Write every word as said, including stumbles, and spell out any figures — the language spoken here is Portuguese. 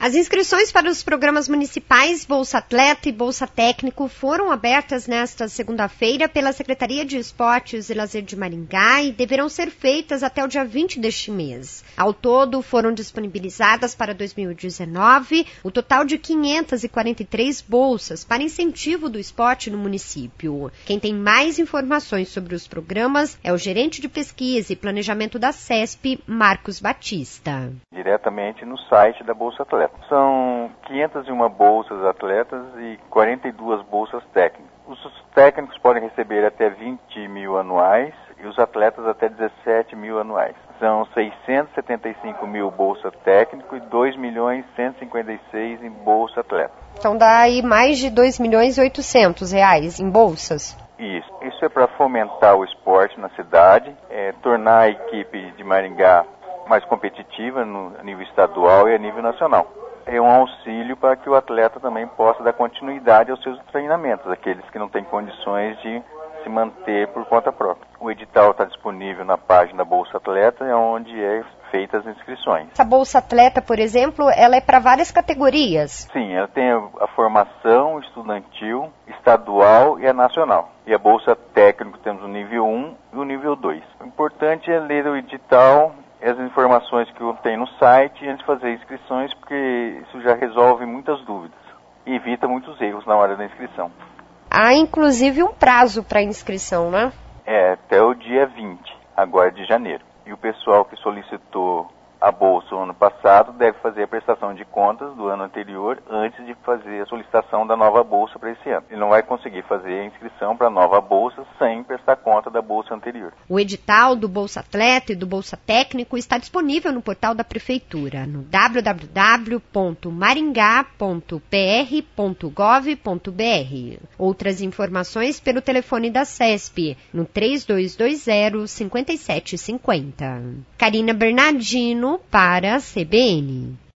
As inscrições para os programas municipais Bolsa Atleta e Bolsa Técnico foram abertas nesta segunda-feira pela Secretaria de Esportes e Lazer de Maringá e deverão ser feitas até o dia vinte deste mês. Ao todo, foram disponibilizadas para dois mil e dezenove o total de quinhentas e quarenta e três bolsas para incentivo do esporte no município. Quem tem mais informações sobre os programas é o gerente de pesquisa e planejamento da SESP, Marcos Batista. Diretamente no site da Bolsa Atleta. São quinhentas e uma bolsas atletas e quarenta e duas bolsas técnicas. Os técnicos podem receber até vinte mil anuais e os atletas até dezessete mil anuais. São seiscentos e setenta e cinco mil bolsa técnico e dois milhões cento e cinquenta e seis em bolsa atleta. Então dá aí mais de dois milhões e oitocentos reais em bolsas? Isso. Isso é para fomentar o esporte na cidade, é, tornar a equipe de Maringá mais competitiva no nível estadual e a nível nacional. É um auxílio para que o atleta também possa dar continuidade aos seus treinamentos, aqueles que não têm condições de se manter por conta própria. O edital está disponível na página da Bolsa Atleta, é onde é feitas as inscrições. Essa Bolsa Atleta, por exemplo, ela é para várias categorias? Sim, ela tem a formação estudantil, estadual e a nacional. E a Bolsa Técnico temos o nível um e o nível dois. O importante é ler o edital, as informações que tem no site antes de fazer inscrições, porque isso já resolve muitas dúvidas e evita muitos erros na hora da inscrição. Há inclusive um prazo para inscrição, né? É, até o dia vinte, agora de janeiro. E o pessoal que solicitou a bolsa no ano passado deve fazer a prestação de contas do ano anterior antes de fazer a solicitação da nova bolsa para esse ano. Ele não vai conseguir fazer a inscrição para a nova bolsa sem prestar conta da bolsa anterior. O edital do Bolsa Atleta e do Bolsa Técnico está disponível no portal da Prefeitura, no w w w ponto maringá ponto p r ponto gov ponto b r. Outras informações pelo telefone da SESP, no três dois dois zero, cinco sete cinco zero. Karina Bernardino para a C B N.